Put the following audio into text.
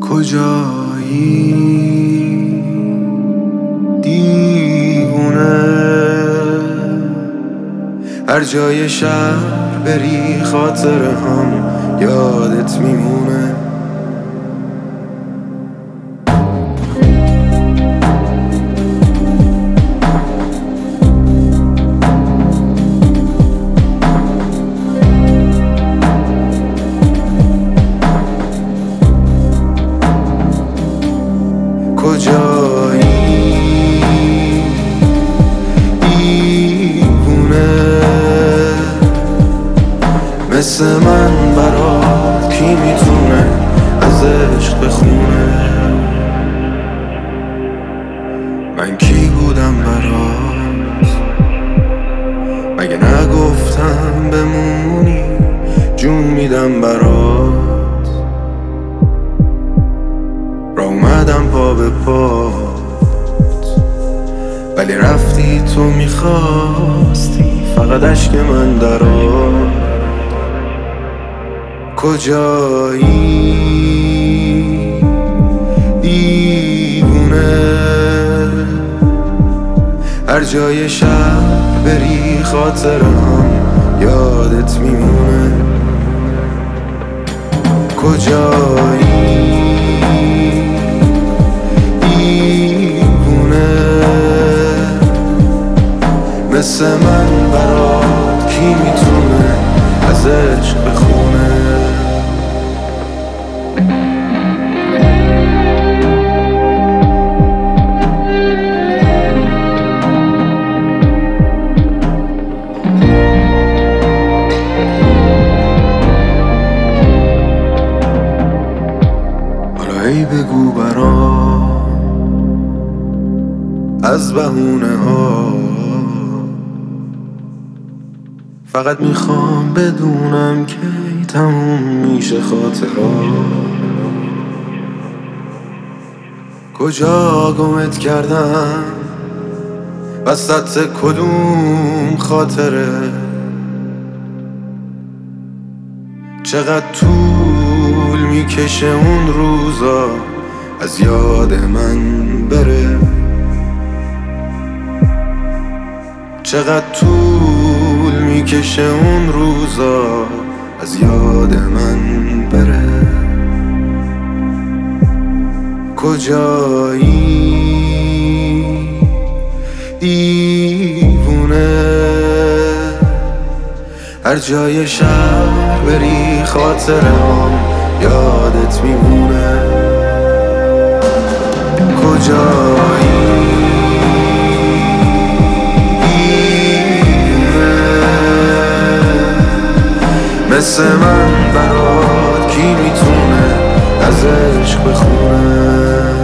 کجایی دیوونه؟ هر جای شهر بری خاطره هم یادت میمونه. کجایی دیوونه؟ مثل من برات کی میتونه از عشق بخونه؟ من کی بودم برات؟ مگه نگفتم بمونی؟ جون میدم برات. را اومدم پا به پات ولی رفتی. تو میخواستی فقط عشق من درات. کجایی دیوونه؟ هر جای شهر بری خاطره هم یادت میمونه. کجایی مثل من برات کی میتونه از عشق بخونه؟ حالا ای بگو برام از بهونه ها، فقط میخوام بدونم کی تموم میشه خاطرات. کجا گمت کردم وسط کدوم خاطره؟ چقدر طول میکشه اون روزا از یاد من بره؟ چقدر طول میکشه اون روزا از یاد من بره؟ کجایی دیوونه؟ هر جای شهر بری خاطره هم یادت میمونه. کجایی مثل من برات کی میتونه از عشق بخونه؟